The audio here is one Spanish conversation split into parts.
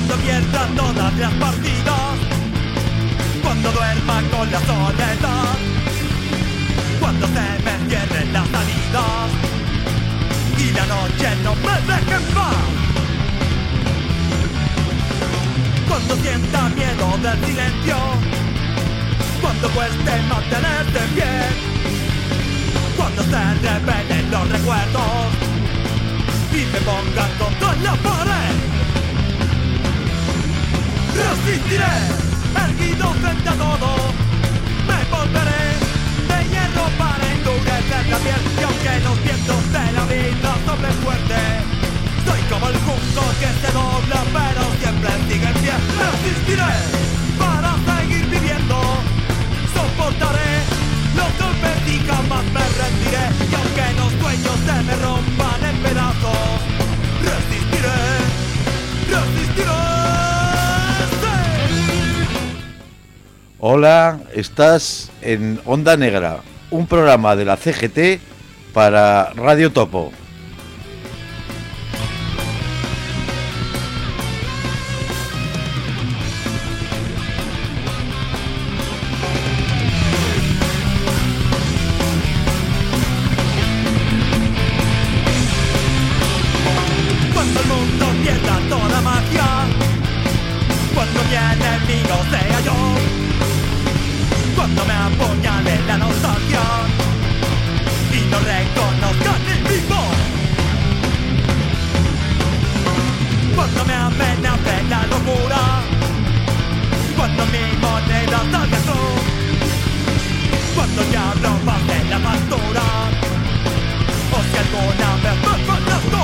cuando pierda todas las partidas, cuando duerma con la soledad, cuando se me cierren las salidas y la noche no me deje en paz, cuando sienta miedo del silencio, cuando cueste mantenerse en pie, cuando se revelen los recuerdos y me pongan contra la pared. Resistiré, erguido frente a todo, me volveré de hierro para endurecer la piel. Y aunque los vientos de la vida soplen fuerte, soy como el junco que se dobla pero siempre sigue en pie. Resistiré para seguir viviendo, soportaré los golpes y jamás me rendiré. Y aunque los sueños se me rompan en pedazos, resistiré, resistiré. Hola, estás en Onda Negra, un programa de la CGT para Radio Topo. Cuando el mundo pierda toda magia, cuando mi enemigo sea yo, cuando me apuñale la nostalgia y no reconozca ni mi voz, cuando me amenace la locura, cuando mi moneda salga azul, cuando ya no pase la factura, o si alguna vez me faltas tú,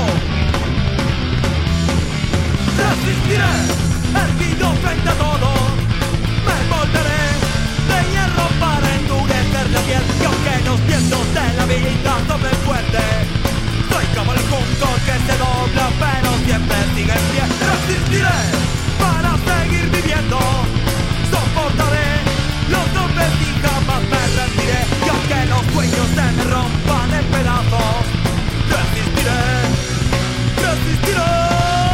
resistiré, erguido frente a todo, me volveré de hierro para endurecer la piel. Y aunque los vientos de la vida soplen fuerte, soy como el junco que se dobla pero siempre sigue en pie. Resistiré para seguir viviendo, soportaré los golpes y jamás me rendiré. Y aunque los sueños se me rompan en pedazos, resistiré, resistiré.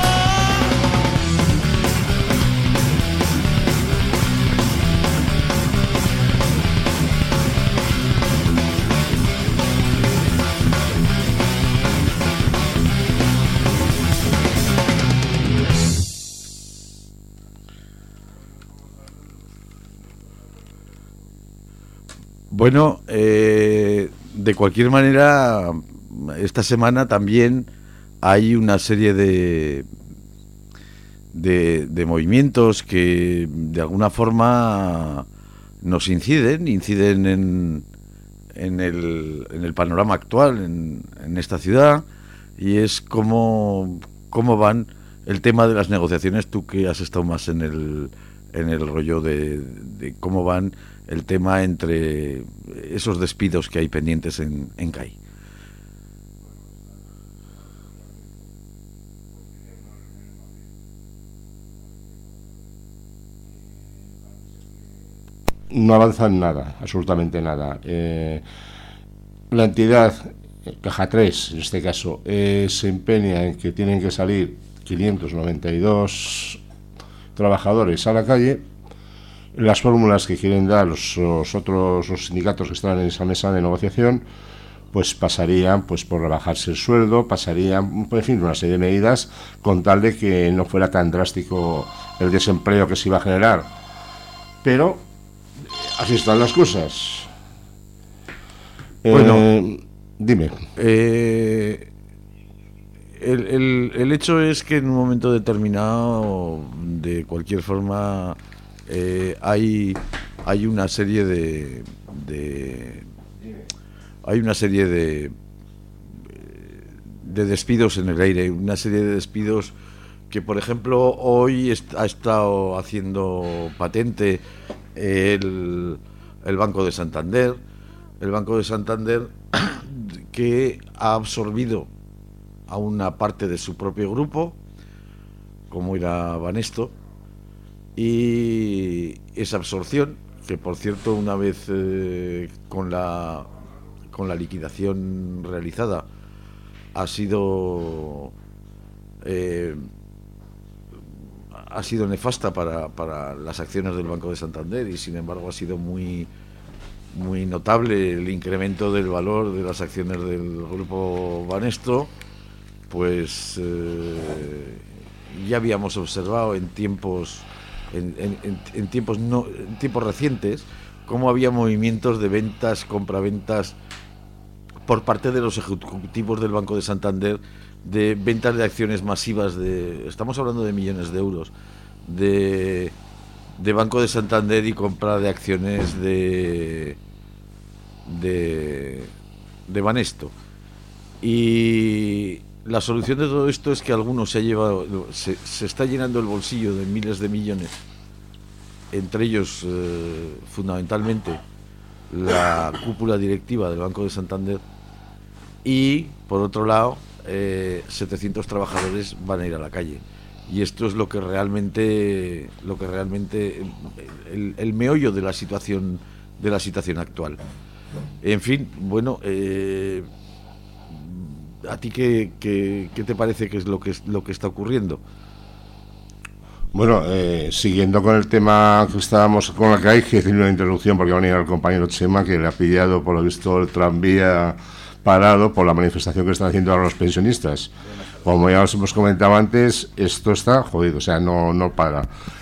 Bueno, de cualquier manera, esta semana también hay una serie de movimientos que de alguna forma nos inciden en el panorama actual en esta ciudad, y es cómo van el tema de las negociaciones. Tú que has estado más en el rollo de cómo van el tema entre esos despidos que hay pendientes en CAI. No avanzan nada, absolutamente nada. La entidad, Caja 3 en este caso, se empeña en que tienen que salir 592 trabajadores a la calle. Las fórmulas que quieren dar los sindicatos que están en esa mesa de negociación, pues pasarían pues por rebajarse el sueldo, pasarían, en fin, una serie de medidas con tal de que no fuera tan drástico el desempleo que se iba a generar. Pero así están las cosas. Bueno, dime. El hecho es que en un momento determinado, de cualquier forma, hay una serie de despidos en el aire, una serie de despidos que, por ejemplo, hoy ha estado haciendo patente el Banco de Santander, que ha absorbido a una parte de su propio grupo, como era Banesto, y esa absorción, que por cierto, una vez con la liquidación realizada, ha sido nefasta para las acciones del Banco de Santander, y sin embargo ha sido muy notable el incremento del valor de las acciones del grupo Banesto. Pues ya habíamos observado en tiempos recientes cómo había movimientos de ventas, compraventas por parte de los ejecutivos del Banco de Santander, de ventas de acciones masivas, estamos hablando de millones de euros, de Banco de Santander, y compra de acciones de Banesto. Y la solución de todo esto es que algunos se está llenando el bolsillo de miles de millones, entre ellos fundamentalmente la cúpula directiva del Banco de Santander, y por otro lado 700 trabajadores van a ir a la calle. Y esto es lo que realmente el meollo de la situación actual. En fin, bueno, ¿a ti qué te parece que es lo que está ocurriendo? Bueno, siguiendo con el tema que estábamos con la que hay que decir una introducción, porque va a venir el compañero Chema, que le ha pillado por lo visto el tranvía parado por la manifestación que están haciendo ahora los pensionistas. Como ya os hemos comentado antes, esto está jodido, o sea, no para.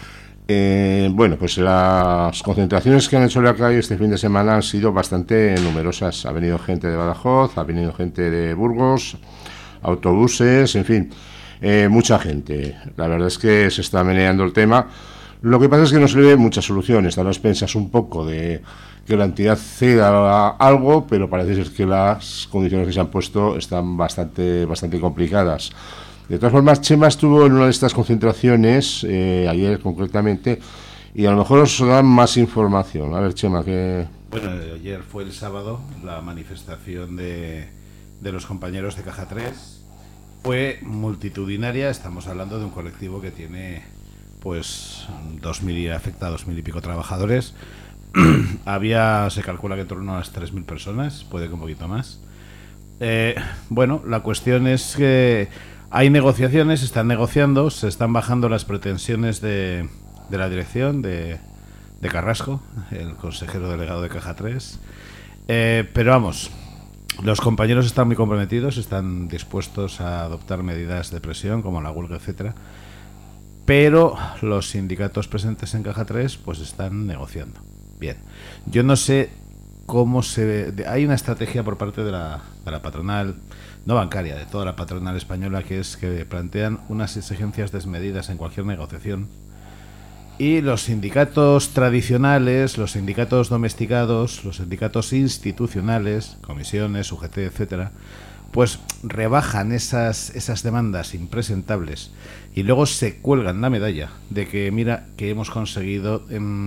Bueno, pues las concentraciones que han hecho en la calle este fin de semana han sido bastante numerosas. Ha venido gente de Badajoz, ha venido gente de Burgos, autobuses, en fin, mucha gente. La verdad es que se está meneando el tema. Lo que pasa es que no se le ve muchas soluciones. Están las pensas un poco de que la entidad ceda algo, pero parece ser que las condiciones que se han puesto están bastante complicadas. De todas formas, Chema estuvo en una de estas concentraciones, ayer concretamente, y a lo mejor os dan más información. A ver, Chema, que... Bueno, ayer fue el sábado, la manifestación de los compañeros de Caja 3. Fue multitudinaria, estamos hablando de un colectivo que tiene, pues, 2.000 afectados, 2.000 y pico trabajadores. Se calcula que en torno a las 3.000 personas, puede que un poquito más. Bueno, la cuestión es que hay negociaciones, se están negociando, se están bajando las pretensiones de la dirección de Carrasco, el consejero delegado de Caja 3. Pero vamos, los compañeros están muy comprometidos, están dispuestos a adoptar medidas de presión como la huelga, etcétera. Pero los sindicatos presentes en Caja 3 pues están negociando. Bien, yo no sé cómo hay una estrategia por parte de la patronal, no bancaria, de toda la patronal española, que es que plantean unas exigencias desmedidas en cualquier negociación, y los sindicatos tradicionales, los sindicatos domesticados, los sindicatos institucionales, comisiones, UGT, etcétera, pues rebajan esas demandas impresentables y luego se cuelgan la medalla de que mira que hemos conseguido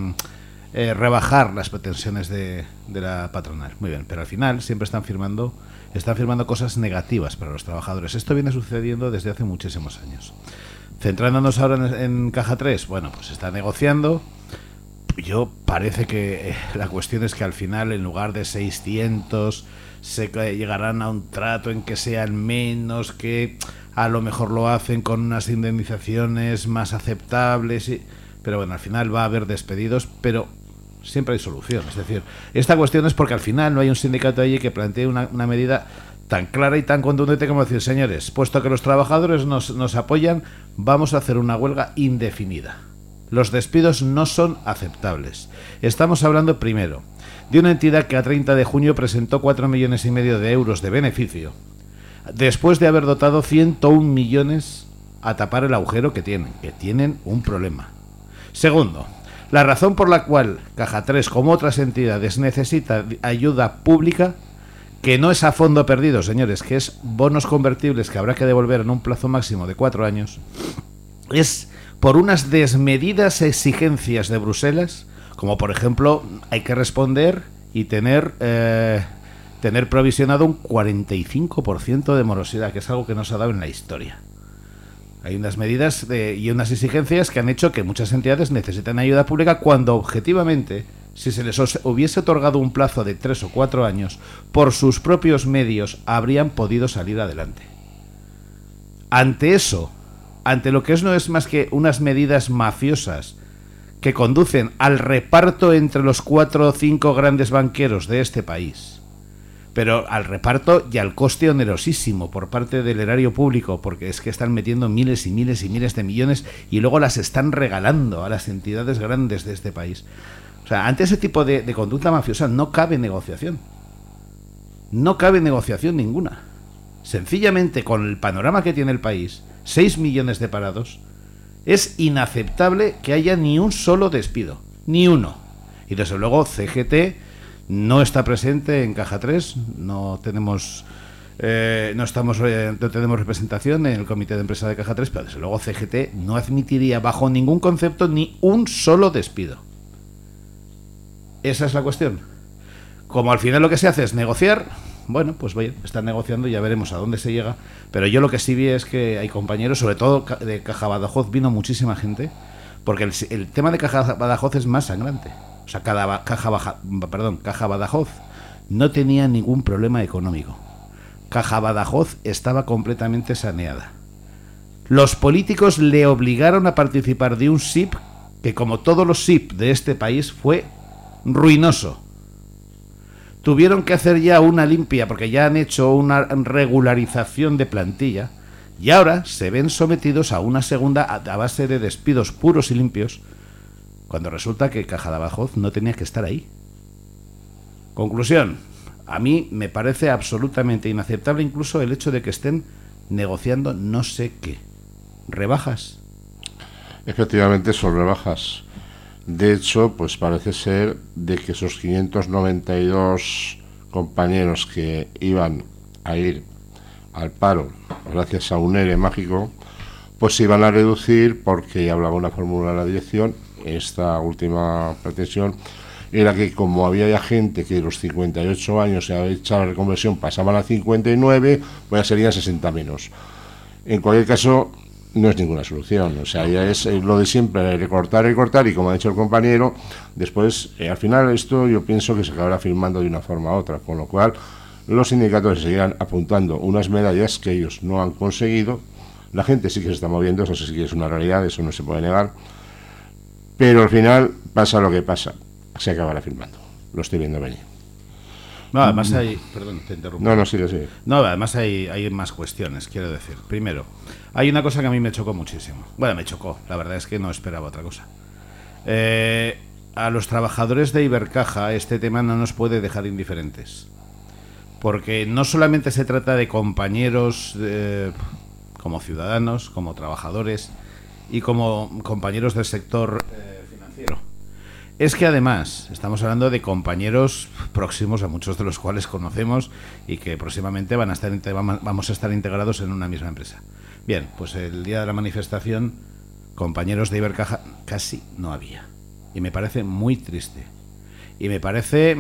rebajar las pretensiones de la patronal. Muy bien, pero al final siempre están firmando cosas negativas para los trabajadores. Esto viene sucediendo desde hace muchísimos años. Centrándonos ahora en Caja 3, bueno, pues se está negociando. Parece que la cuestión es que al final, en lugar de 600, llegarán a un trato en que sean menos, que a lo mejor lo hacen con unas indemnizaciones más aceptables. Pero bueno, al final va a haber despedidos, pero siempre hay solución. Es decir, esta cuestión es porque al final no hay un sindicato allí que plantee una medida tan clara y tan contundente como decir, señores, puesto que los trabajadores nos apoyan, vamos a hacer una huelga indefinida. Los despidos no son aceptables. Estamos hablando primero de una entidad que a 30 de junio presentó 4,5 millones de euros de beneficio, después de haber dotado 101 millones a tapar el agujero que tienen un problema. Segundo, la razón por la cual Caja 3, como otras entidades, necesita ayuda pública, que no es a fondo perdido, señores, que es bonos convertibles que habrá que devolver en un plazo máximo de 4 años, es por unas desmedidas exigencias de Bruselas, como por ejemplo hay que responder y tener provisionado un 45% de morosidad, que es algo que no se ha dado en la historia. Hay unas medidas y unas exigencias que han hecho que muchas entidades necesitan ayuda pública cuando objetivamente, si se les hubiese otorgado un plazo de 3 o 4 años, por sus propios medios habrían podido salir adelante. Ante eso ante lo que no es más que unas medidas mafiosas que conducen al reparto entre los 4 o 5 grandes banqueros de este país, pero al reparto y al coste onerosísimo por parte del erario público, porque es que están metiendo miles y miles y miles de millones y luego las están regalando a las entidades grandes de este país. O sea, ante ese tipo de conducta mafiosa no cabe negociación. No cabe negociación ninguna. Sencillamente, con el panorama que tiene el país, 6 millones de parados, es inaceptable que haya ni un solo despido, ni uno. Y desde luego CGT no está presente en Caja 3, no tenemos representación en el comité de empresa de Caja 3, pero desde luego CGT no admitiría bajo ningún concepto ni un solo despido. Esa es la cuestión. Como al final lo que se hace es negociar, bueno, pues están negociando y ya veremos a dónde se llega. Pero yo lo que sí vi es que hay compañeros, sobre todo de Caja Badajoz, vino muchísima gente, porque el tema de Caja Badajoz es más sangrante. O sea, Caja Badajoz no tenía ningún problema económico. Caja Badajoz estaba completamente saneada. Los políticos le obligaron a participar de un SIP que, como todos los SIP de este país, fue ruinoso. Tuvieron que hacer ya una limpia porque ya han hecho una regularización de plantilla y ahora se ven sometidos a una segunda a base de despidos puros y limpios, cuando resulta que Caja de Badajoz no tenía que estar ahí. Conclusión, a mí me parece absolutamente inaceptable incluso el hecho de que estén negociando no sé qué. ¿Rebajas? Efectivamente son rebajas. De hecho, pues parece ser de que esos 592 compañeros que iban a ir al paro gracias a un ERE mágico, pues se iban a reducir porque ya hablaba una fórmula de la dirección. Esta última pretensión era que como había ya gente que los 58 años se había echado la reconversión pasaban a 59, pues ya serían 60 menos. En cualquier caso, no es ninguna solución, o sea, ya es lo de siempre, recortar, y como ha dicho el compañero, después, al final esto yo pienso que se acabará firmando de una forma u otra, con lo cual los sindicatos seguirán apuntando unas medallas que ellos no han conseguido. La gente sí que se está moviendo, eso sí que es una realidad, eso no se puede negar, pero al final pasa lo que pasa, se acabará firmando, lo estoy viendo venir. No, además hay... Perdón, te interrumpo. No, sigue. No, además hay más cuestiones, quiero decir. Primero, hay una cosa que a mí me chocó muchísimo. Bueno, me chocó, la verdad es que no esperaba otra cosa. A los trabajadores de Ibercaja este tema no nos puede dejar indiferentes. Porque no solamente se trata de compañeros como ciudadanos, como trabajadores y como compañeros del sector financiero. Es que además estamos hablando de compañeros próximos, a muchos de los cuales conocemos y que próximamente vamos a estar integrados en una misma empresa. Bien, pues el día de la manifestación, compañeros de Ibercaja casi no había. Y me parece muy triste. Y me parece,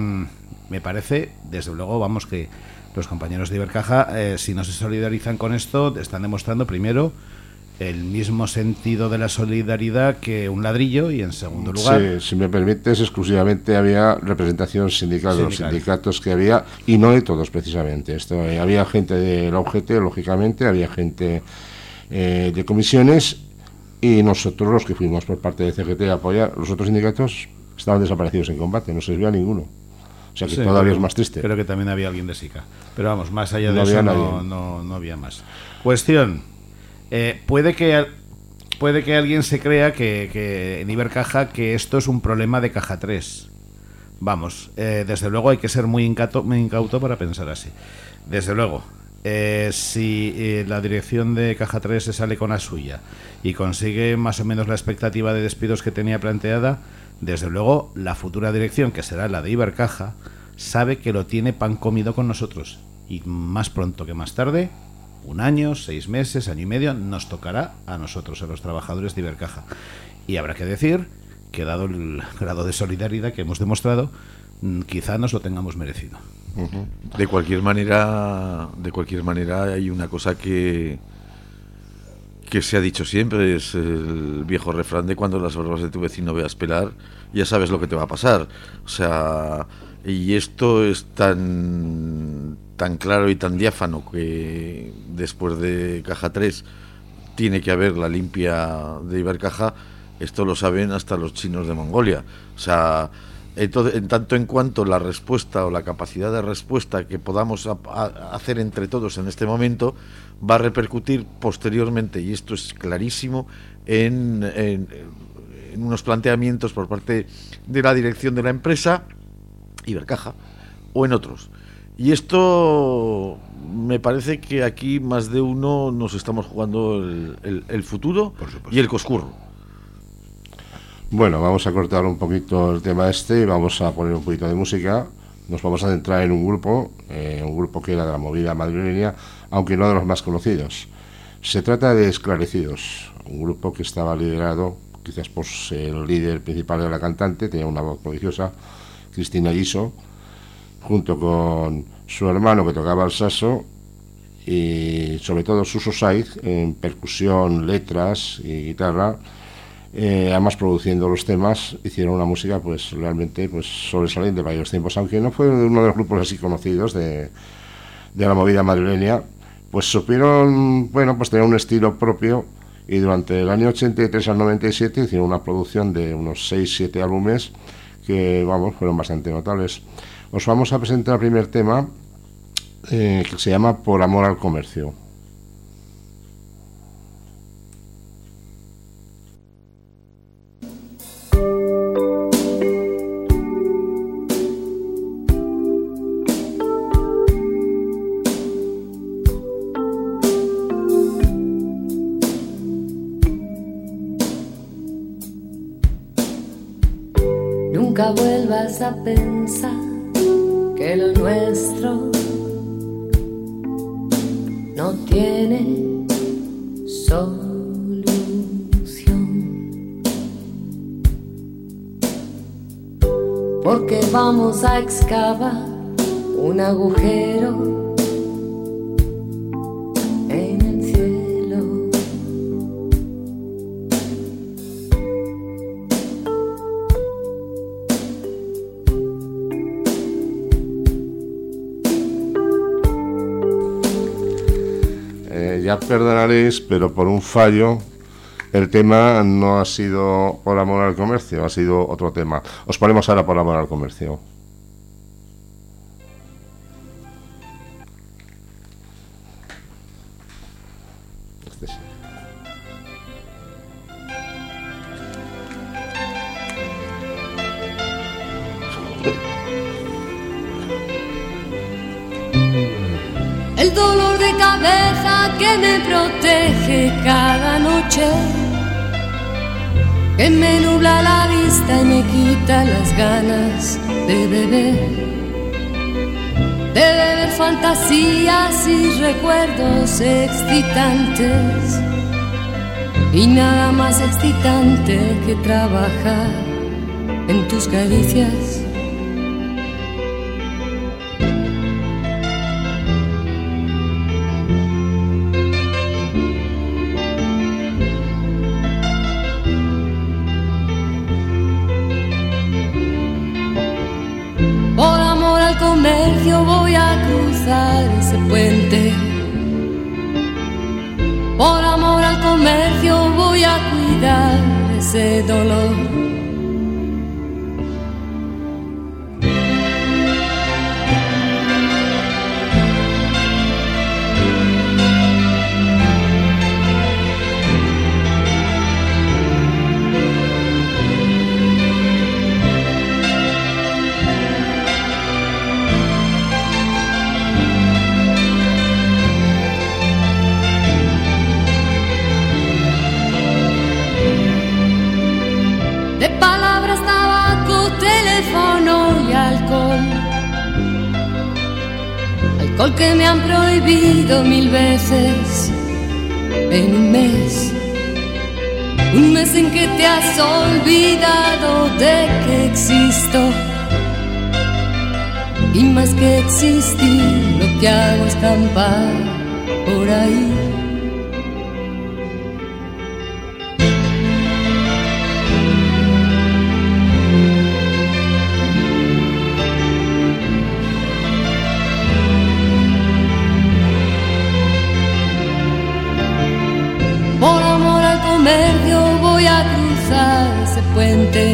desde luego, vamos, que los compañeros de Ibercaja, si no se solidarizan con esto, están demostrando primero el mismo sentido de la solidaridad que un ladrillo, y en segundo lugar... Sí, si me permites, exclusivamente había representación sindical de los sindicatos que había, y no de todos precisamente. Había gente de la UGT, lógicamente, había gente de comisiones, y nosotros los que fuimos por parte de CGT a apoyar, los otros sindicatos estaban desaparecidos en combate, no se les veía ninguno. O sea que sí, todavía es más triste. Creo que también había alguien de SICA. Pero vamos, más allá de eso no había más. Cuestión... puede que alguien se crea que en Ibercaja que esto es un problema de Caja 3. Vamos, desde luego hay que ser muy incauto para pensar así. Desde luego, si la dirección de Caja 3 se sale con la suya y consigue más o menos la expectativa de despidos que tenía planteada, desde luego la futura dirección, que será la de Ibercaja, sabe que lo tiene pan comido con nosotros, y más pronto que más tarde, 1 año, 6 meses, año y medio, nos tocará a nosotros, a los trabajadores de Ibercaja. Y habrá que decir que, dado el grado de solidaridad que hemos demostrado, quizá nos lo tengamos merecido. De cualquier manera hay una cosa que se ha dicho siempre, es el viejo refrán de: cuando las barbas de tu vecino veas pelar, ya sabes lo que te va a pasar. O sea, y esto es tan claro y tan diáfano que después de Caja 3 tiene que haber la limpia de Ibercaja, esto lo saben hasta los chinos de Mongolia. O sea, entonces, en tanto en cuanto la respuesta o la capacidad de respuesta que podamos hacer entre todos en este momento va a repercutir posteriormente, y esto es clarísimo, en unos planteamientos por parte de la dirección de la empresa Ibercaja o en otros. Y esto me parece que aquí más de uno nos estamos jugando el futuro y el coscurro. Bueno, vamos a cortar un poquito el tema y vamos a poner un poquito de música. Nos vamos a centrar en un grupo que era de la movida madrileña, aunque no de los más conocidos. Se trata de Esclarecidos, un grupo que estaba liderado quizás por el líder principal de la cantante, tenía una voz prodigiosa, Cristina Guiso, junto con su hermano que tocaba el saxo, y sobre todo Suso Saiz en percusión, letras y guitarra. Además, produciendo los temas, hicieron una música pues realmente pues sobresaliente para aquellos tiempos, aunque no fue uno de los grupos así conocidos de la movida madrileña. Pues supieron, bueno, pues tener un estilo propio, y durante el año 83 al 97 hicieron una producción de unos 6-7 álbumes que, vamos, fueron bastante notables. Os vamos a presentar el primer tema, que se llama Por amor al comercio. Nunca vuelvas a pensar que lo nuestro no tiene solución, porque vamos a excavar un agujero en el cielo. Ya perdonaréis, pero por un fallo el tema no ha sido Por amor al comercio, ha sido otro tema. Os ponemos ahora Por amor al comercio. Este sí. El dolor de cabeza que me protege cada noche, que me nubla la vista y me quita las ganas de beber fantasías y recuerdos excitantes, y nada más excitante que trabajar en tus caricias. Comercio voy a cruzar ese puente, por amor al comercio voy a cuidar ese dolor. De palabras, tabaco, teléfono y alcohol. Alcohol que me han prohibido 1000 veces en un mes. Un mes en que te has olvidado de que existo. Y más que existir, lo que hago es campar por ahí. Por cruzar ese puente.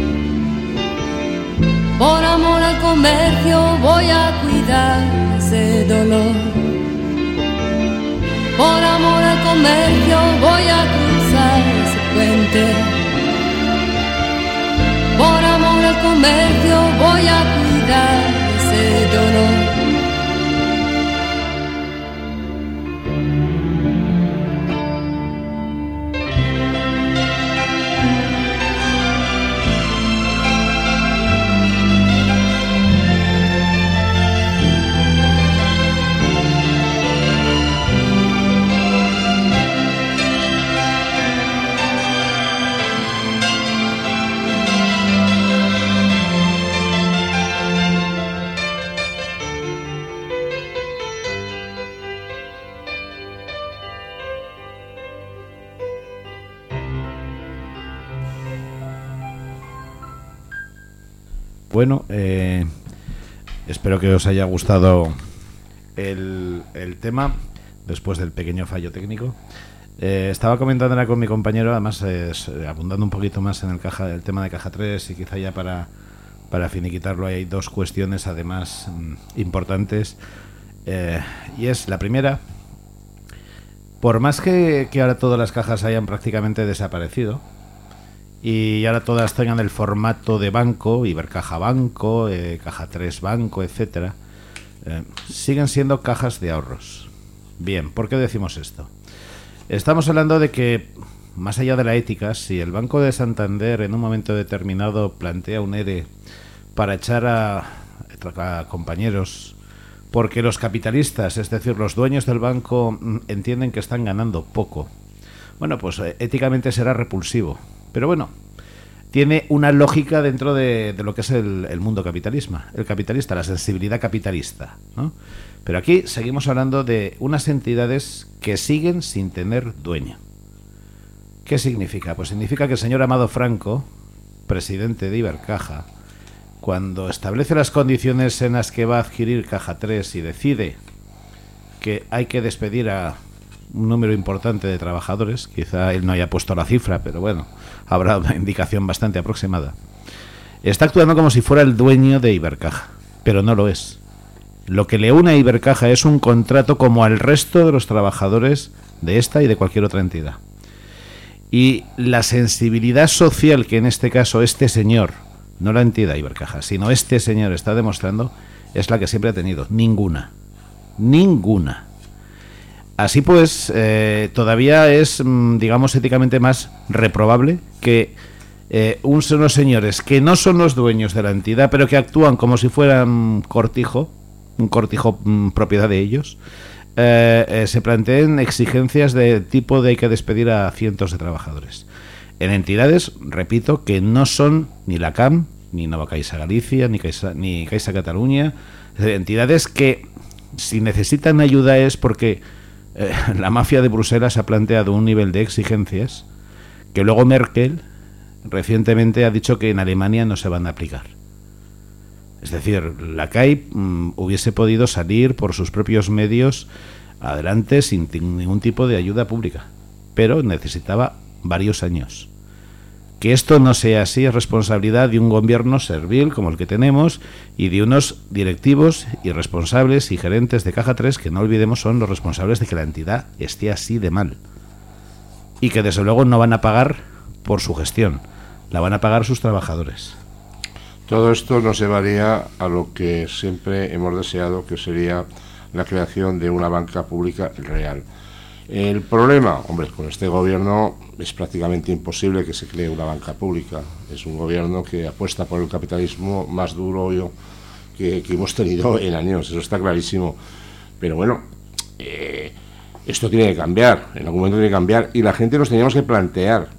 Por amor al comercio voy a cuidar ese dolor. Por amor al comercio voy a cruzar ese puente. Por amor al comercio voy a cuidar ese dolor. Bueno, espero que os haya gustado el tema, después del pequeño fallo técnico. Estaba comentando ahora con mi compañero, además abundando un poquito más en el tema de Caja 3, y quizá ya para finiquitarlo hay dos cuestiones además importantes. Y es la primera: por más que ahora todas las cajas hayan prácticamente desaparecido y ahora todas tengan el formato de banco, Ibercaja Banco, Caja 3 Banco, etcétera, siguen siendo cajas de ahorros. Bien, ¿por qué decimos esto? Estamos hablando de que, más allá de la ética, si el Banco de Santander en un momento determinado plantea un ERE para echar a compañeros porque los capitalistas, es decir, los dueños del banco, entienden que están ganando poco, bueno, pues éticamente será repulsivo. Pero bueno, tiene una lógica dentro de lo que es el mundo capitalista, la sensibilidad capitalista, ¿no? Pero aquí seguimos hablando de unas entidades que siguen sin tener dueño. ¿Qué significa? Pues significa que el señor Amado Franco, presidente de Ibercaja, cuando establece las condiciones en las que va a adquirir Caja 3 y decide que hay que despedir a un número importante de trabajadores, quizá él no haya puesto la cifra, pero bueno, habrá una indicación bastante aproximada, está actuando como si fuera el dueño de Ibercaja, pero no lo es. Lo que le une a Ibercaja es un contrato como al resto de los trabajadores de esta y de cualquier otra entidad. Y la sensibilidad social que en este caso este señor, no la entidad Ibercaja, sino este señor está demostrando, es la que siempre ha tenido. Ninguna. Así pues, todavía es, digamos, éticamente más reprobable que unos señores que no son los dueños de la entidad, pero que actúan como si fueran un cortijo propiedad de ellos, se planteen exigencias de tipo de hay que despedir a cientos de trabajadores. En entidades, repito, que no son ni la CAM, ni Nova Caixa Galicia, ni Caixa Cataluña, entidades que si necesitan ayuda es porque la mafia de Bruselas ha planteado un nivel de exigencias que luego Merkel recientemente ha dicho que en Alemania no se van a aplicar. Es decir, la CAI hubiese podido salir por sus propios medios adelante sin ningún tipo de ayuda pública, pero necesitaba varios años. Que esto no sea así es responsabilidad de un gobierno servil como el que tenemos y de unos directivos y responsables y gerentes de Caja 3 que no olvidemos son los responsables de que la entidad esté así de mal. Y que desde luego no van a pagar por su gestión, la van a pagar sus trabajadores. Todo esto nos llevaría a lo que siempre hemos deseado, que sería la creación de una banca pública real. El problema, hombre, con este gobierno es prácticamente imposible que se cree una banca pública. Es un gobierno que apuesta por el capitalismo más duro que hemos tenido en años, eso está clarísimo. Pero bueno, esto tiene que cambiar, en algún momento tiene que cambiar, y la gente nos teníamos que plantear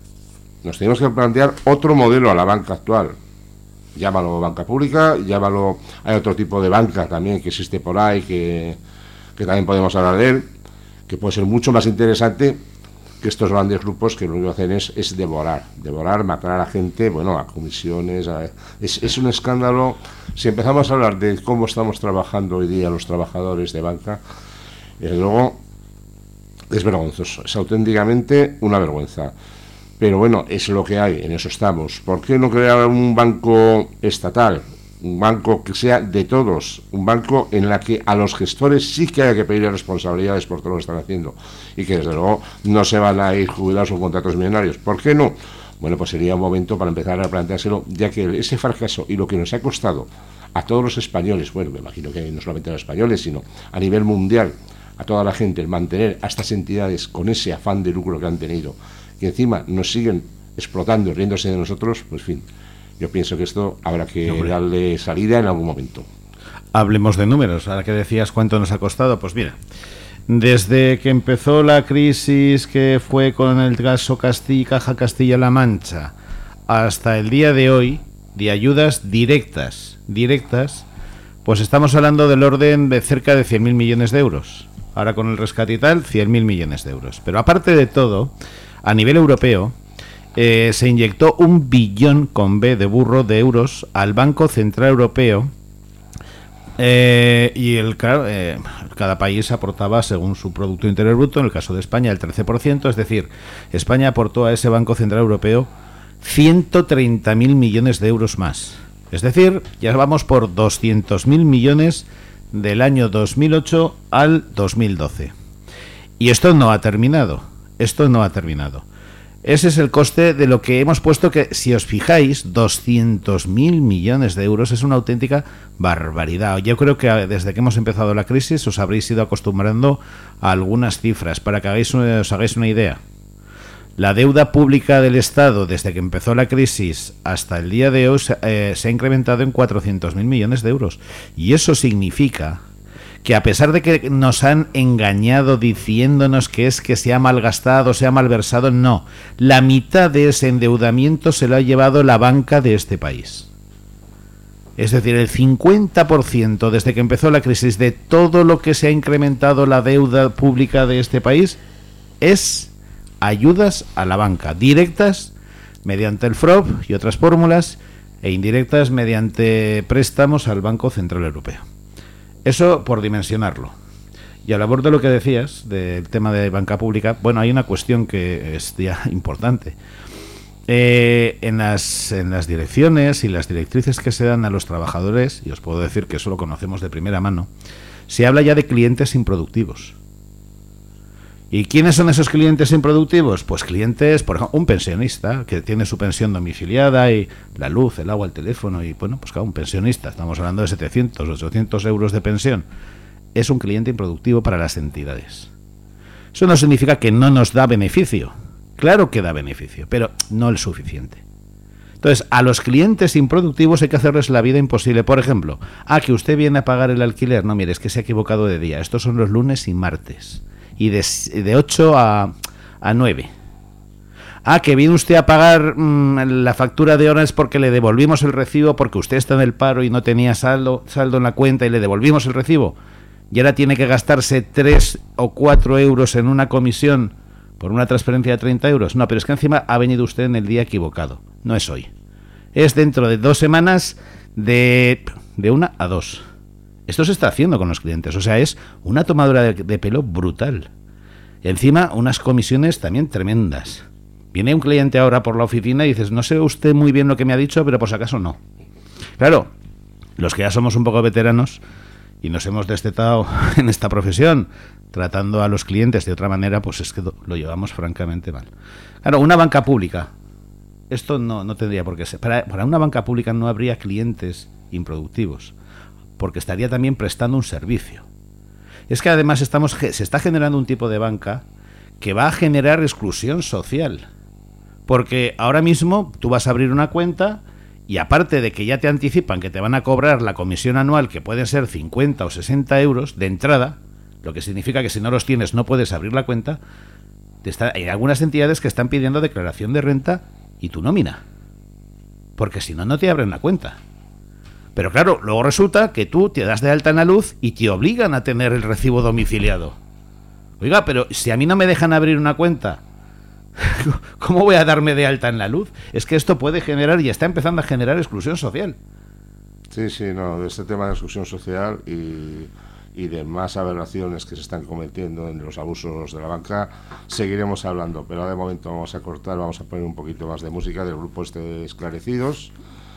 otro modelo a la banca actual. Llámalo banca pública, hay otro tipo de banca también que existe por ahí, que también podemos hablar de él, que puede ser mucho más interesante que estos grandes grupos que lo único que hacen es devorar, matar a la gente, bueno, a comisiones, es un escándalo. Si empezamos a hablar de cómo estamos trabajando hoy día los trabajadores de banca, luego es vergonzoso, es auténticamente una vergüenza. Pero bueno, es lo que hay, en eso estamos. ¿Por qué no crear un banco estatal? Un banco que sea de todos, un banco en la que a los gestores sí que haya que pedir responsabilidades por todo lo que están haciendo y que desde luego no se van a ir jubilados con contratos millonarios. ¿Por qué no? Bueno, pues sería un momento para empezar a planteárselo, ya que ese fracaso y lo que nos ha costado a todos los españoles, bueno, me imagino que no solamente a los españoles, sino a nivel mundial, a toda la gente, el mantener a estas entidades con ese afán de lucro que han tenido, que encima nos siguen explotando y riéndose de nosotros, pues en fin. Yo pienso que esto habrá que darle salida en algún momento. Hablemos de números. Ahora que decías cuánto nos ha costado, pues mira, desde que empezó la crisis que fue con el caso Caja Castilla-La Mancha hasta el día de hoy, de ayudas directas, pues estamos hablando del orden de cerca de 100.000 millones de euros. Ahora con el rescate y tal, 100.000 millones de euros. Pero aparte de todo, a nivel europeo, se inyectó 1 billón con B de burro de euros al Banco Central Europeo y cada país aportaba según su Producto Interior Bruto. En el caso de España el 13%, es decir, España aportó a ese Banco Central Europeo 130.000 millones de euros más. Es decir, ya vamos por 200.000 millones del año 2008 al 2012. Y esto no ha terminado. Ese es el coste de lo que hemos puesto, que si os fijáis, 200.000 millones de euros es una auténtica barbaridad. Yo creo que desde que hemos empezado la crisis os habréis ido acostumbrando a algunas cifras para que os hagáis una idea. La deuda pública del Estado desde que empezó la crisis hasta el día de hoy se ha incrementado en 400.000 millones de euros. Y eso significa que a pesar de que nos han engañado diciéndonos que se ha malgastado, se ha malversado, no. La mitad de ese endeudamiento se lo ha llevado la banca de este país. Es decir, el 50% desde que empezó la crisis de todo lo que se ha incrementado la deuda pública de este país es ayudas a la banca, directas mediante el FROB y otras fórmulas, e indirectas mediante préstamos al Banco Central Europeo. Eso por dimensionarlo. Y a la labor de lo que decías del tema de banca pública, bueno, hay una cuestión que es ya importante. En las direcciones y las directrices que se dan a los trabajadores, y os puedo decir que eso lo conocemos de primera mano, se habla ya de clientes improductivos. ¿Y quiénes son esos clientes improductivos? Pues clientes, por ejemplo, un pensionista que tiene su pensión domiciliada y la luz, el agua, el teléfono, y bueno, pues claro, un pensionista, estamos hablando de 700, 800 euros de pensión, es un cliente improductivo para las entidades. Eso no significa que no nos da beneficio. Claro que da beneficio, pero no el suficiente. Entonces, a los clientes improductivos hay que hacerles la vida imposible. Por ejemplo, que usted viene a pagar el alquiler. No, mire, es que se ha equivocado de día. Estos son los lunes y martes. Y de 8 a 9. Que viene usted a pagar la factura de horas porque le devolvimos el recibo porque usted está en el paro y no tenía saldo en la cuenta y le devolvimos el recibo. Y ahora tiene que gastarse 3 o 4 euros en una comisión por una transferencia de 30 euros. No, pero es que encima ha venido usted en el día equivocado. No es hoy. Es dentro de 2 semanas de 1 a 2. Esto se está haciendo con los clientes, o sea, es una tomadura de pelo brutal. Y encima, unas comisiones también tremendas. Viene un cliente ahora por la oficina y dices, no sé usted muy bien lo que me ha dicho, pero por si acaso no. Claro, los que ya somos un poco veteranos y nos hemos destetado en esta profesión, tratando a los clientes de otra manera, pues es que lo llevamos francamente mal. Claro, una banca pública, esto no tendría por qué ser. Para una banca pública no habría clientes improductivos, porque estaría también prestando un servicio. Es que además se está generando un tipo de banca que va a generar exclusión social. Porque ahora mismo tú vas a abrir una cuenta y aparte de que ya te anticipan que te van a cobrar la comisión anual, que puede ser 50 o 60 euros de entrada, lo que significa que si no los tienes no puedes abrir la cuenta, hay algunas entidades que están pidiendo declaración de renta y tu nómina. Porque si no, no te abren la cuenta. Pero claro, luego resulta que tú te das de alta en la luz y te obligan a tener el recibo domiciliado. Oiga, pero si a mí no me dejan abrir una cuenta, ¿cómo voy a darme de alta en la luz? Es que esto puede generar y está empezando a generar exclusión social. Sí, no, de este tema de exclusión social y y demás aberraciones que se están cometiendo en los abusos de la banca, seguiremos hablando, pero de momento vamos a cortar, vamos a poner un poquito más de música del grupo Esclarecidos.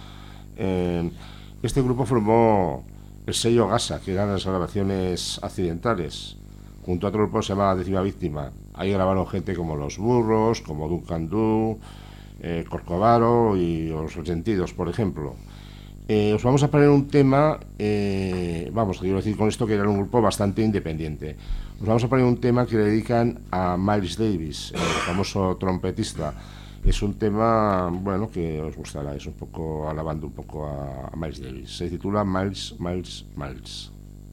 Este grupo formó el sello Gasa, que eran las grabaciones accidentales, junto a otro grupo que se llamaba Décima Víctima. Ahí grabaron gente como Los Burros, como Duncan Du, Corcovado y Los Resentidos, por ejemplo. Os vamos a poner un tema, quiero decir con esto que era un grupo bastante independiente. Os vamos a poner un tema que le dedican a Miles Davis, el famoso trompetista. Es un tema, bueno, que os gustará, es un poco alabando un poco a Miles Davis. Se titula Miles, Miles, Miles.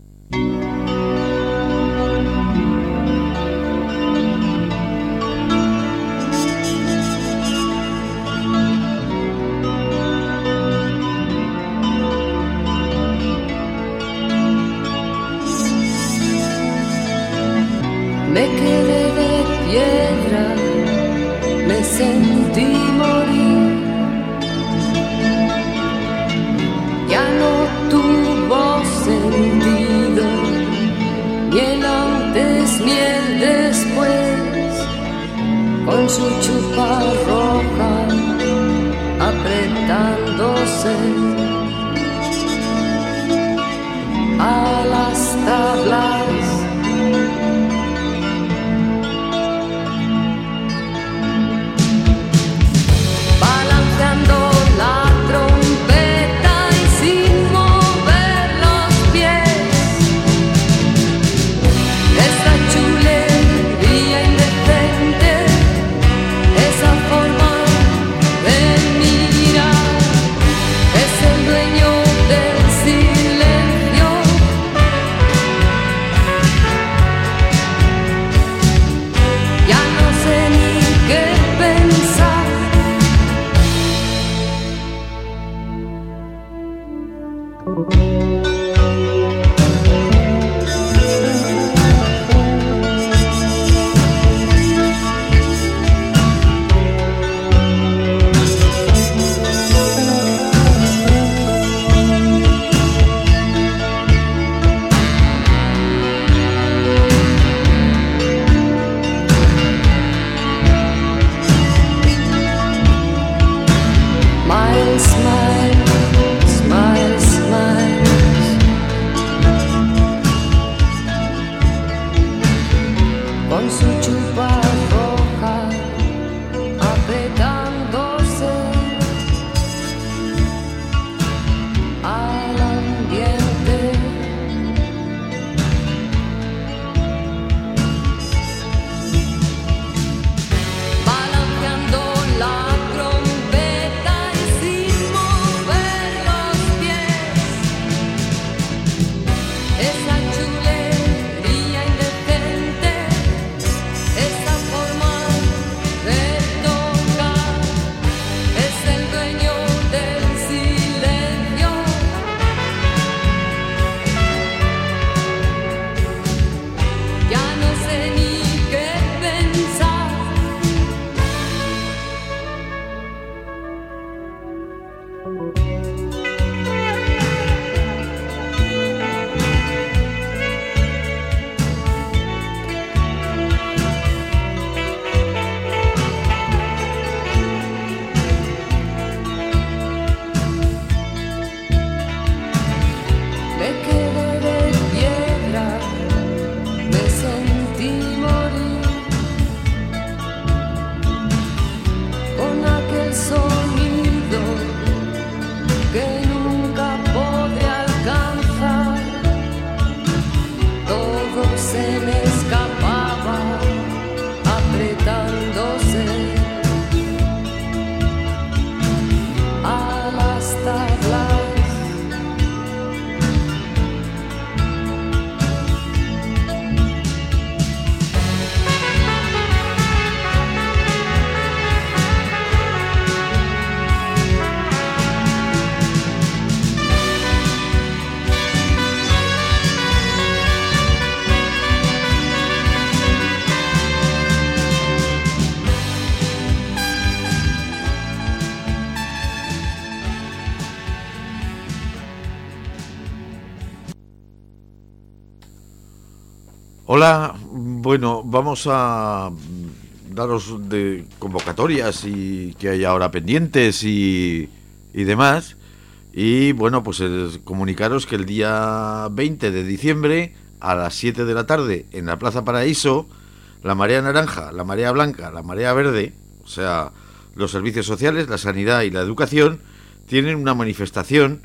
Me quedé de piedra, me sentí morir. Ya no tuvo sentido ni el antes ni el después, con su chupa roja apretándose a las tablas. Esa Hola, bueno, vamos a daros de convocatorias y que hay ahora pendientes y demás. Y bueno, pues comunicaros que el día 20 de diciembre a las 7 de la tarde en la Plaza Paraíso, la Marea Naranja, la Marea Blanca, la Marea Verde, o sea, los servicios sociales, la sanidad y la educación, tienen una manifestación,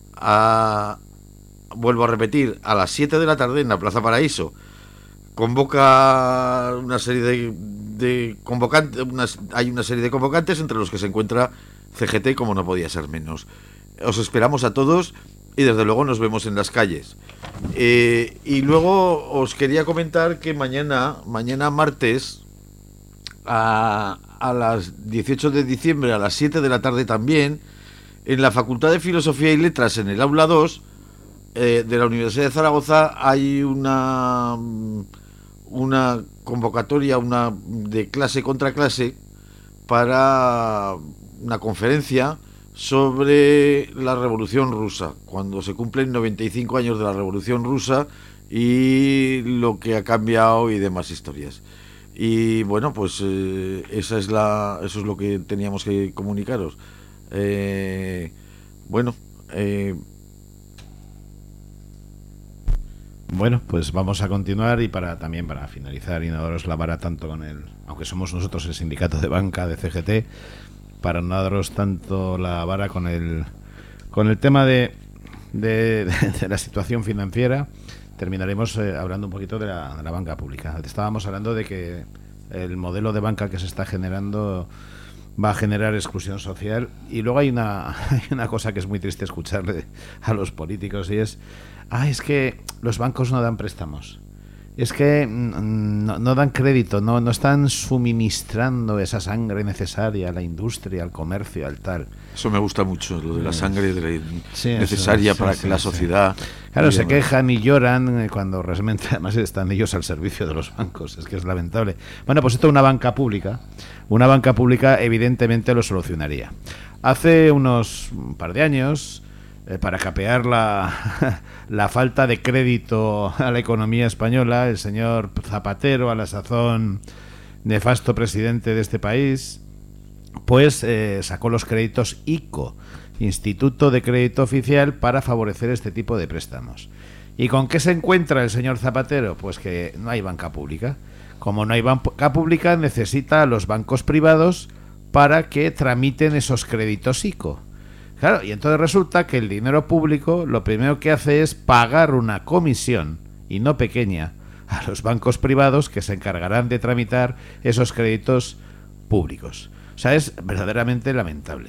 vuelvo a repetir, a las 7 de la tarde en la Plaza Paraíso. Convoca una serie de convocantes, hay una serie de convocantes entre los que se encuentra CGT, como no podía ser menos. Os esperamos a todos y desde luego nos vemos en las calles. Y luego os quería comentar que mañana martes, a las 18 de diciembre, a las 7 de la tarde también, en la Facultad de Filosofía y Letras, en el Aula 2 de la Universidad de Zaragoza, hay una convocatoria, de clase contra clase, para una conferencia sobre la Revolución Rusa, cuando se cumplen 95 años de la Revolución Rusa y lo que ha cambiado y demás historias. Y bueno, pues eso es lo que teníamos que comunicaros. Bueno, pues vamos a continuar y para finalizar y no daros la vara tanto aunque somos nosotros el sindicato de banca de CGT, para no daros tanto la vara con el tema de la situación financiera, terminaremos hablando un poquito de la banca pública. Estábamos hablando de que el modelo de banca que se está generando va a generar exclusión social, y luego hay una cosa que es muy triste escucharle a los políticos, y es que los bancos no dan préstamos, es que no dan crédito, no están suministrando esa sangre necesaria a la industria, al comercio, al tal. Eso me gusta mucho, lo de la sangre necesaria para que la sociedad... Claro, se quejan y lloran cuando realmente además están ellos al servicio de los bancos, es que es lamentable. Bueno, pues esto una banca pública evidentemente lo solucionaría. Hace un par de años, para capear la falta de crédito a la economía española, el señor Zapatero, a la sazón nefasto presidente de este país, pues sacó los créditos ICO, Instituto de Crédito Oficial, para favorecer este tipo de préstamos. ¿Y con qué se encuentra el señor Zapatero? Pues que no hay banca pública. Como no hay banca pública, necesita a los bancos privados para que tramiten esos créditos ICO. Claro, y entonces resulta que el dinero público lo primero que hace es pagar una comisión, y no pequeña, a los bancos privados que se encargarán de tramitar esos créditos públicos. O sea, es verdaderamente lamentable.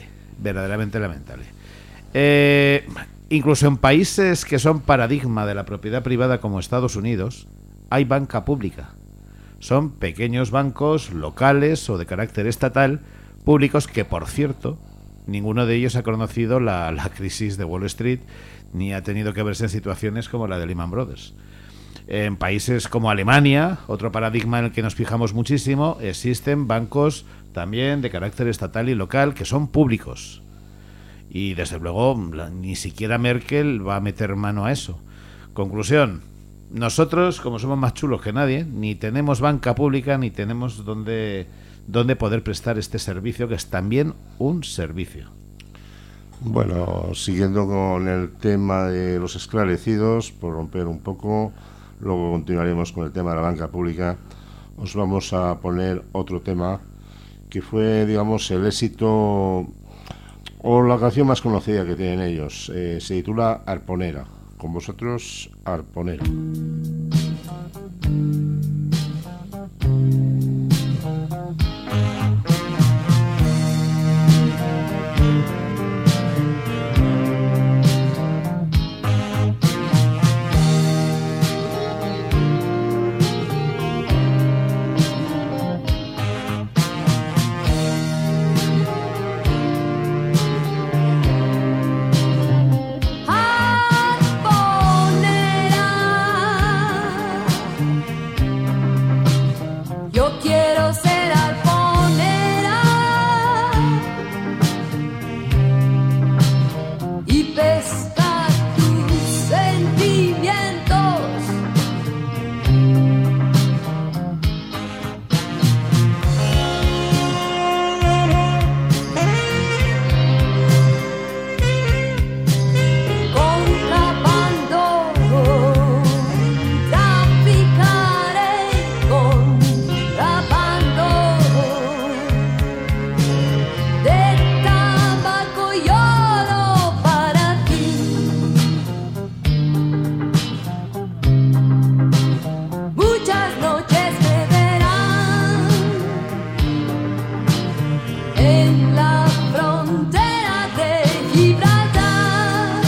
Incluso en países que son paradigma de la propiedad privada como Estados Unidos, hay banca pública. Son pequeños bancos locales o de carácter estatal, públicos, que, por cierto, ninguno de ellos ha conocido la crisis de Wall Street, ni ha tenido que verse en situaciones como la de Lehman Brothers. En países como Alemania, otro paradigma en el que nos fijamos muchísimo, existen bancos también de carácter estatal y local que son públicos. Y desde luego ni siquiera Merkel va a meter mano a eso. Conclusión: nosotros, como somos más chulos que nadie, ni tenemos banca pública ni tenemos dónde poder prestar este servicio, que es también un servicio. Bueno, siguiendo con el tema de los esclarecidos, por romper un poco, luego continuaremos con el tema de la banca pública. Os vamos a poner otro tema que fue, digamos, el éxito o la canción más conocida que tienen ellos. Se titula Arponera. Con vosotros, Arponera. en la frontera de Gibraltar.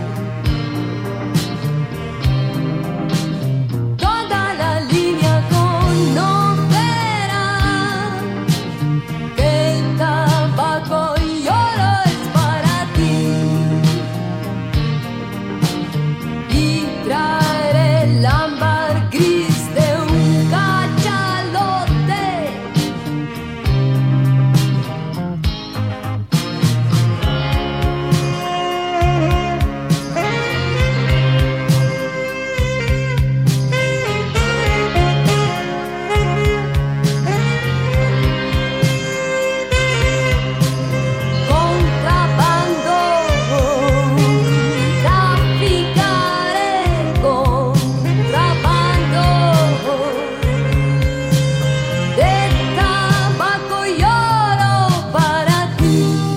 Toda la línea conocerá que el tabaco y oro es para ti, y traeré el ámbar gris de un cachalote. Contrabando, traficaré contrabando de tabaco y oro para ti.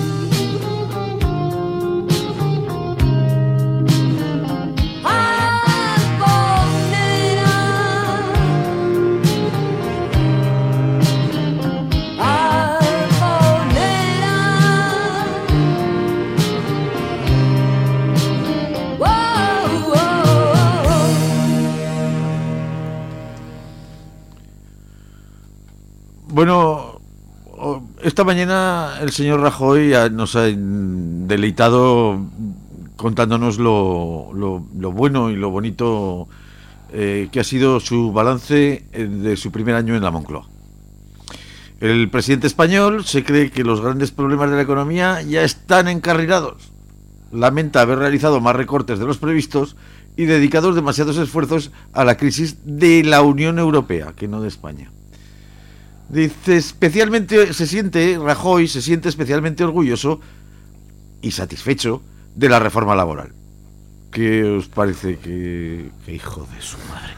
Bueno, esta mañana el señor Rajoy nos ha deleitado contándonos lo bueno y lo bonito que ha sido su balance de su primer año en la Moncloa. El presidente español se cree que los grandes problemas de la economía ya están encarrilados. Lamenta haber realizado más recortes de los previstos y dedicado demasiados esfuerzos a la crisis de la Unión Europea, que no de España. Dice, Rajoy se siente especialmente orgulloso y satisfecho de la reforma laboral. ¿Qué os parece? Qué hijo de su madre.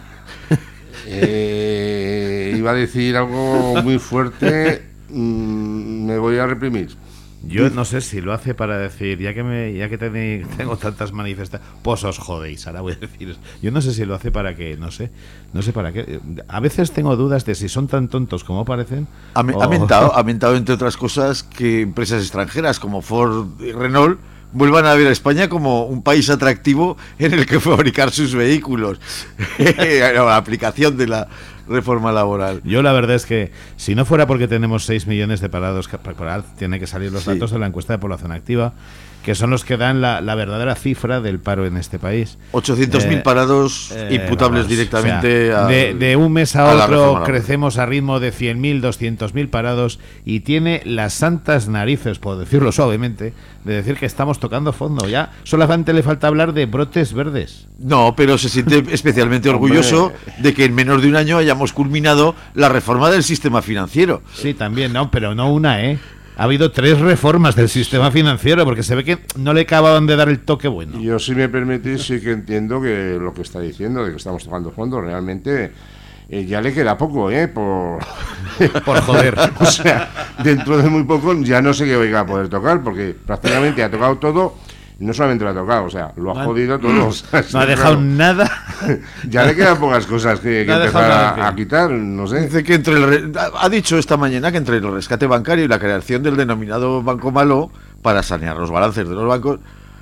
Iba a decir algo muy fuerte, me voy a reprimir. Yo no sé si lo hace para decir, ya que tengo tantas manifestaciones, pues os jodéis, ahora voy a decir. Yo no sé si lo hace para que, no sé para qué. A veces tengo dudas de si son tan tontos como parecen. Ha mentado, entre otras cosas, que empresas extranjeras como Ford y Renault vuelvan a ver a España como un país atractivo en el que fabricar sus vehículos. La aplicación de la reforma laboral. Yo la verdad es que si no fuera porque tenemos 6 millones de parados, tiene que salir los datos de la encuesta de población activa, que son los que dan la verdadera cifra del paro en este país. 800.000 parados imputables directamente, o sea, de un mes a otro crecemos a ritmo de 100.000, 200.000 parados, y tiene las santas narices, por decirlo suavemente, de decir que estamos tocando fondo. Ya solamente le falta hablar de brotes verdes. No, pero se siente especialmente orgulloso de que en menos de un año hayamos culminado la reforma del sistema financiero. Sí, también, pero no una, Ha habido 3 reformas del sistema financiero, porque se ve que no le acababan de dar el toque bueno. Yo, si me permitís, sí que entiendo que lo que está diciendo, de que estamos tocando fondo, realmente ya le queda poco, por joder. O sea, dentro de muy poco ya no sé qué va a poder tocar, porque prácticamente ha tocado todo. No solamente lo ha tocado, o sea, lo ha jodido todo. O sea, no ha dejado nada. Ya le quedan pocas cosas que empezar a quitar, no sé. Dice que ha dicho esta mañana que entre el rescate bancario y la creación del denominado Banco Malo para sanear los balances de los bancos,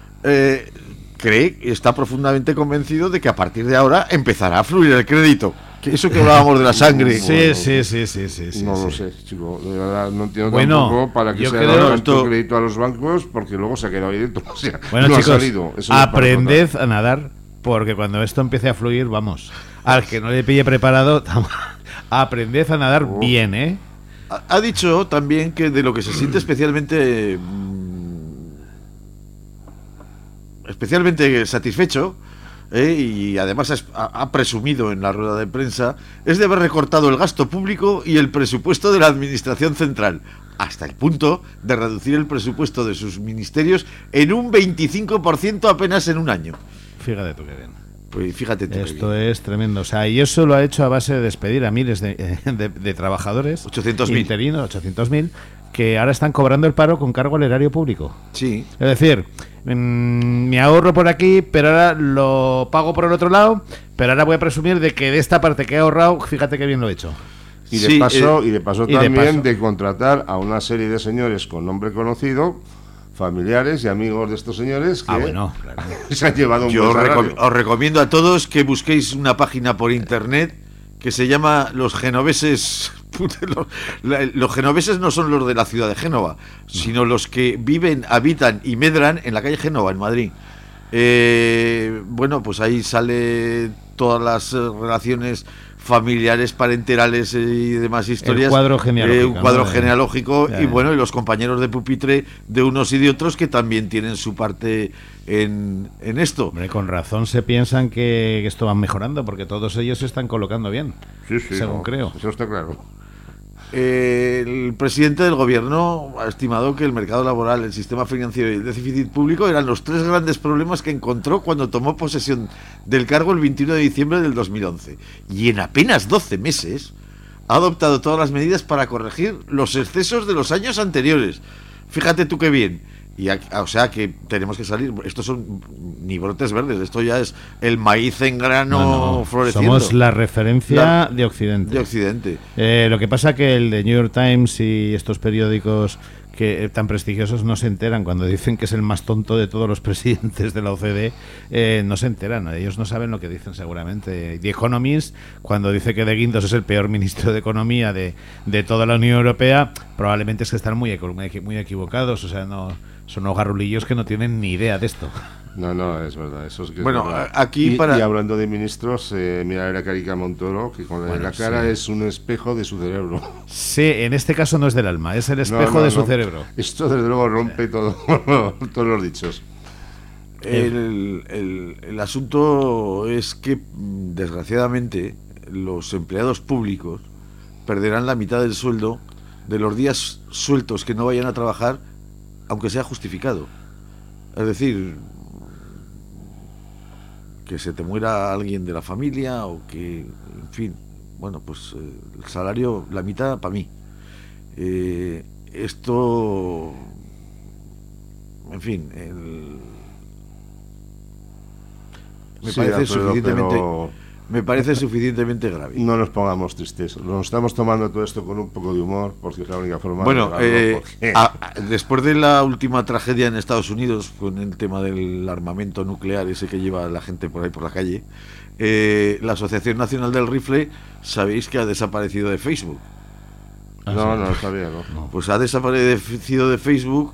está profundamente convencido de que a partir de ahora empezará a fluir el crédito. Eso que hablábamos de la sangre. Sí. No lo sé, chico. De verdad, no entiendo tampoco para que se haga tanto crédito a los bancos, porque luego se ha quedado ahí dentro. O sea, bueno, no chicos, ha salido. Eso aprended a nadar, porque cuando esto empiece a fluir, vamos. Al que no le pille preparado, aprended a nadar bien, Ha dicho también que de lo que se siente especialmente satisfecho, y además ha presumido en la rueda de prensa, es de haber recortado el gasto público y el presupuesto de la administración central, hasta el punto de reducir el presupuesto de sus ministerios en un 25% apenas en un año. Fíjate tú qué bien. Pues fíjate tú. Esto es tremendo. O sea, y eso lo ha hecho a base de despedir a miles de trabajadores 800.000 interinos, 800.000, que ahora están cobrando el paro con cargo al erario público. Sí. Es decir, me ahorro por aquí, pero ahora lo pago por el otro lado, pero ahora voy a presumir de que de esta parte que he ahorrado, fíjate qué bien lo he hecho. Y Sí, de paso y de también paso. de contratar a una serie de señores con nombre conocido, familiares y amigos de estos señores que Bueno, claro. se han llevado un Yo buen salario. os recomiendo a todos que busquéis una página por internet que se llama Los Genoveses. Los genoveses no son los de la ciudad de Génova, sino los que viven, habitan y medran en la calle Génova, en Madrid. Bueno, pues ahí sale todas las relaciones familiares, parenterales y demás historias. El cuadro genealógico, un cuadro ¿no? genealógico Ya, y ya. bueno, y los compañeros de pupitre de unos y de otros que también tienen su parte en esto. Hombre, con razón se piensan que esto va mejorando, porque todos ellos se están colocando bien, Sí, sí, según no, creo. Eso está claro. El presidente del gobierno ha estimado que el mercado laboral, el sistema financiero y el déficit público eran los tres grandes problemas que encontró cuando tomó posesión del cargo el 21 de diciembre del 2011. Y en apenas 12 meses ha adoptado todas las medidas para corregir los excesos de los años anteriores. Fíjate tú qué bien. O sea que tenemos que salir. Estos son ni brotes verdes, esto ya es el maíz en grano floreciendo. Somos la referencia de Occidente. de Occidente. Lo que pasa que el de New York Times y estos periódicos que tan prestigiosos no se enteran cuando dicen que es el más tonto de todos los presidentes de la OCDE. No se enteran, ellos no saben lo que dicen seguramente. The Economist, cuando dice que De Guindos es el peor ministro de Economía de toda la Unión Europea, probablemente es que están muy equivocados. O sea, no son unos garrulillos que no tienen ni idea de esto. No, es verdad. Eso es que es Bueno, verdad. aquí y hablando de ministros, mira a Carica Montoro, que con Bueno, la cara sí. es un espejo de su cerebro. Sí, en este caso no es del alma, es el espejo de su cerebro. Esto desde luego rompe todo, todos los dichos. El asunto es que, desgraciadamente, los empleados públicos perderán la mitad del sueldo de los días sueltos que no vayan a trabajar, aunque sea justificado. Es decir, que se te muera alguien de la familia o que, en fin, bueno, pues el salario, la mitad para mí. Esto, en fin, me Sí, parece Alfredo, suficientemente, pero me parece suficientemente grave. no nos pongamos tristes. Nos estamos tomando todo esto con un poco de humor, porque es la única forma Bueno, de llevarlo, porque- después de la última tragedia en Estados Unidos, con el tema del armamento nuclear, ese que lleva la gente por ahí por la calle, la Asociación Nacional del Rifle, sabéis que ha desaparecido de Facebook. No lo sabía, ¿no? Pues ha desaparecido de Facebook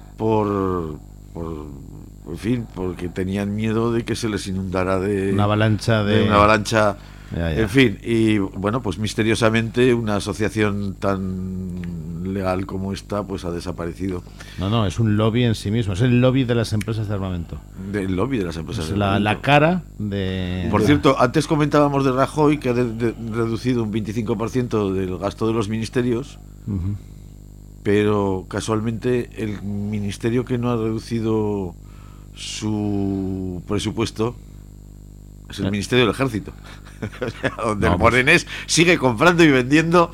en fin, porque tenían miedo de que se les inundara de Una avalancha de... una avalancha. Ya. En fin, y bueno, pues misteriosamente una asociación tan legal como esta pues ha desaparecido No, es un lobby en sí mismo, es el lobby de las empresas de armamento. del lobby de las empresas. Es del la armamento. cara de... Por cierto, antes comentábamos de Rajoy, que ha reducido un 25% del gasto de los ministerios, Ujú. pero casualmente el ministerio que no ha reducido su presupuesto es el Ministerio del Ejército. O sea, donde No, el pues- Morenés sigue comprando y vendiendo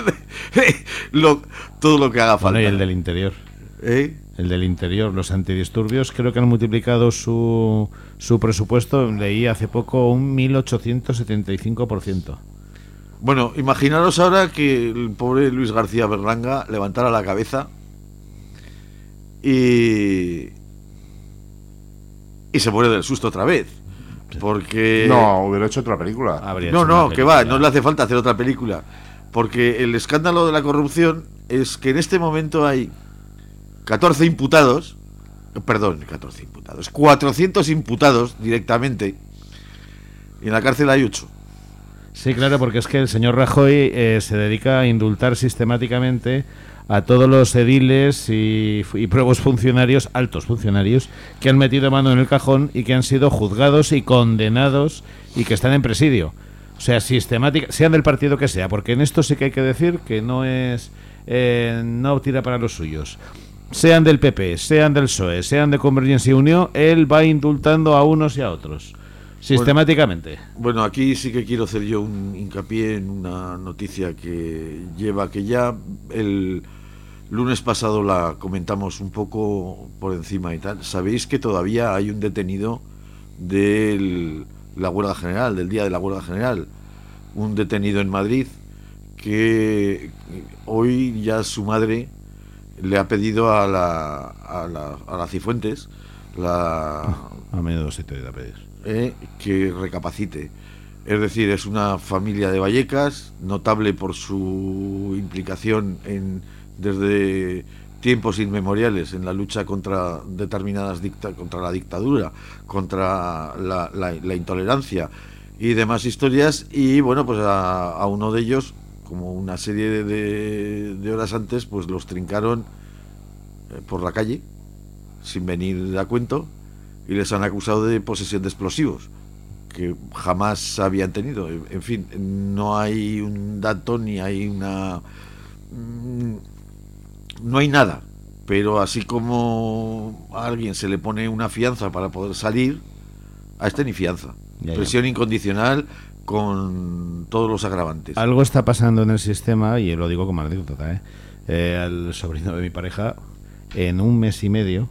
todo lo que haga falta. Bueno, y el del interior. ¿Eh? El del interior, los antidisturbios, creo que han multiplicado su presupuesto, leí hace poco, un 1875%. Bueno, imaginaros ahora que el pobre Luis García Berlanga levantara la cabeza y se muere del susto otra vez. Porque... No, hubiera hecho otra película. Habría No, hecho una que va, película. no le hace falta hacer otra película. Porque el escándalo de la corrupción es que en este momento hay 14 imputados, 400 imputados directamente, y en la cárcel hay 8. Sí, claro, porque es que el señor Rajoy se dedica a indultar sistemáticamente a todos los ediles y pruebos funcionarios, altos funcionarios, que han metido mano en el cajón y que han sido juzgados y condenados y que están en presidio. O sea, sistemática, sean del partido que sea, porque en esto sí que hay que decir que no es... no tira para los suyos. Sean del PP, sean del PSOE, sean de Convergencia y Unión, él va indultando a unos y a otros. Sistemáticamente. Bueno, aquí sí que quiero hacer yo un hincapié en una noticia que ya el lunes pasado la comentamos un poco por encima y tal. Sabéis que todavía hay un detenido de la huelga general, del día de la huelga general, un detenido en Madrid que hoy ya su madre le ha pedido a la Cifuentes A menudo se te oye pedir. Que recapacite. Es decir, es una familia de Vallecas, notable por su implicación desde tiempos inmemoriales en la lucha contra determinadas contra la dictadura, contra la intolerancia y demás historias. Y bueno, pues a uno de ellos, como una serie de horas antes, pues los trincaron por la calle, sin venir a cuento, y les han acusado de posesión de explosivos, que jamás habían tenido. En fin, no hay un dato ni hay no hay nada, pero así como a alguien se le pone una fianza para poder salir, a este ni fianza. Presión incondicional con todos los agravantes. Algo está pasando en el sistema, y lo digo como anécdota, al sobrino de mi pareja, en un mes y medio,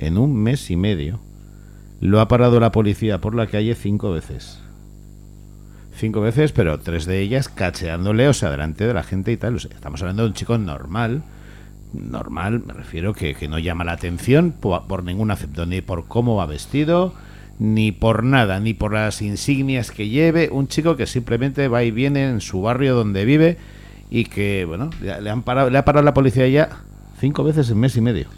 lo ha parado la policía por la calle 5 veces. 5 veces, pero 3 de ellas cacheándole, o sea, delante de la gente y tal. O sea, estamos hablando de un chico normal, me refiero que no llama la atención por ningún acepto, ni por cómo va vestido, ni por nada, ni por las insignias que lleve. Un chico que simplemente va y viene en su barrio donde vive, y que, bueno, le ha parado la policía ya 5 veces en mes y medio.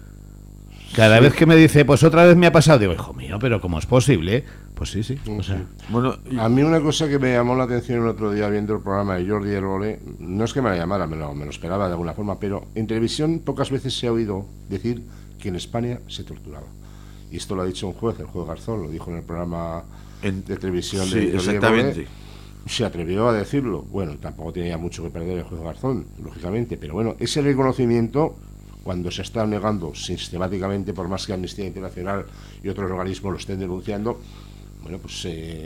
Cada vez que me dice, pues otra vez me ha pasado, digo, hijo mío, pero ¿cómo es posible? Pues sí. O sea, bueno, a mí una cosa que me llamó la atención el otro día viendo el programa de Jordi Évole, no es que me la llamara, me lo esperaba de alguna forma, pero en televisión pocas veces se ha oído decir que en España se torturaba. Y esto lo ha dicho un juez, el juez Garzón, lo dijo en el programa de televisión de Jordi Évole. Se atrevió a decirlo. Bueno, tampoco tenía mucho que perder el juez Garzón, lógicamente, pero bueno, ese reconocimiento, cuando se está negando sistemáticamente, por más que Amnistía Internacional y otros organismos lo estén denunciando, bueno, pues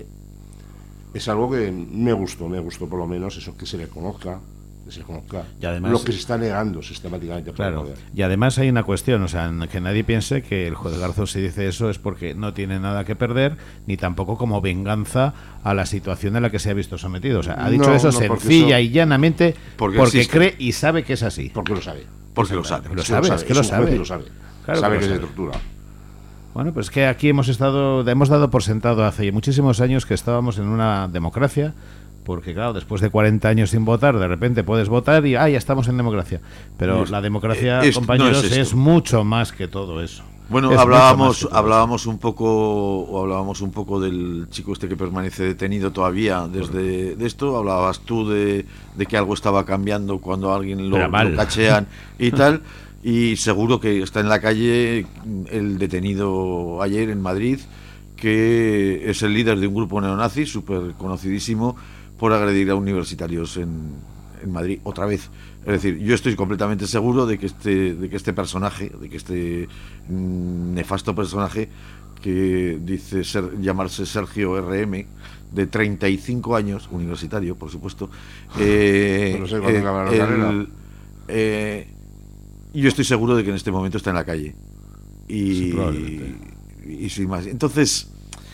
es algo que me gustó por lo menos, eso, que se le conozca, y además, lo que se está negando sistemáticamente. Claro, y además hay una cuestión, o sea, que nadie piense que el juez Garzón, si dice eso, es porque no tiene nada que perder, ni tampoco como venganza a la situación en la que se ha visto sometido. O sea, ha dicho eso sencilla y llanamente porque cree y sabe que es así. Porque lo sabe. Porque lo sabe. Lo sabe. Claro, sabe que se tortura. Bueno, pues que aquí hemos dado por sentado hace muchísimos años que estábamos en una democracia, porque claro, después de 40 años sin votar, de repente puedes votar y ya estamos en democracia. Pero la democracia, compañeros, es mucho más que todo eso. Bueno, hablábamos un poco del chico este que permanece detenido todavía desde de esto. Hablabas tú de que algo estaba cambiando cuando a alguien lo cachean y tal. Y seguro que está en la calle el detenido ayer en Madrid, que es el líder de un grupo neonazi súper conocidísimo por agredir a universitarios en Madrid otra vez. Es decir, yo estoy completamente seguro de que este personaje, de que este nefasto personaje que dice llamarse Sergio RM, de 35 años, universitario, por supuesto, no sé cuándo acaba la carrera. Yo estoy seguro de que en este momento está en la calle. Y sin más. Entonces,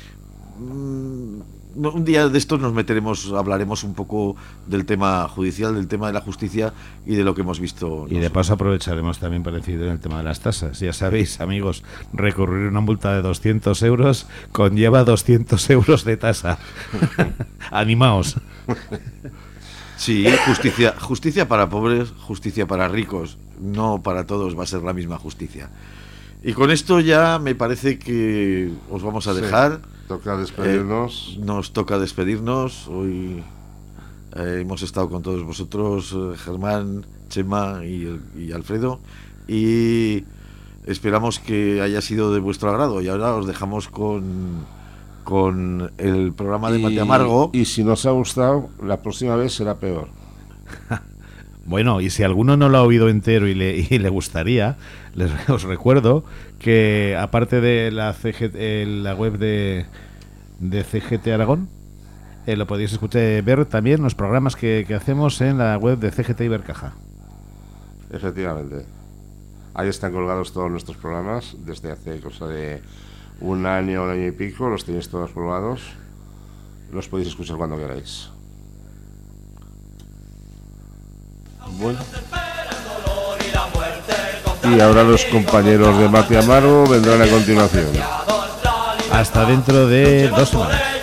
un día de estos hablaremos un poco del tema judicial, del tema de la justicia y de lo que hemos visto. Y de paso aprovecharemos también para incidir en el tema de las tasas. Ya sabéis, amigos, recurrir una multa de 200 euros conlleva 200 euros de tasa. Animaos. Sí, justicia para pobres, justicia para ricos. No para todos va a ser la misma justicia. Y con esto ya me parece que os vamos a dejar. Toca despedirnos. Nos toca despedirnos. Hoy hemos estado con todos vosotros, Germán, Chema y Alfredo. Y esperamos que haya sido de vuestro agrado. Y ahora os dejamos con el programa de Mate Amargo. Y si nos ha gustado, la próxima vez será peor. Bueno, y si alguno no lo ha oído entero y le gustaría, os recuerdo que aparte de la web de CGT Aragón, lo podéis ver también los programas que hacemos en la web de CGT Ibercaja. Efectivamente. Ahí están colgados todos nuestros programas desde hace cosa de un año y pico, los tenéis todos colgados. Los podéis escuchar cuando queráis. Bueno. Y ahora los compañeros de Mati Amaro vendrán a continuación. Hasta dentro de 2 semanas.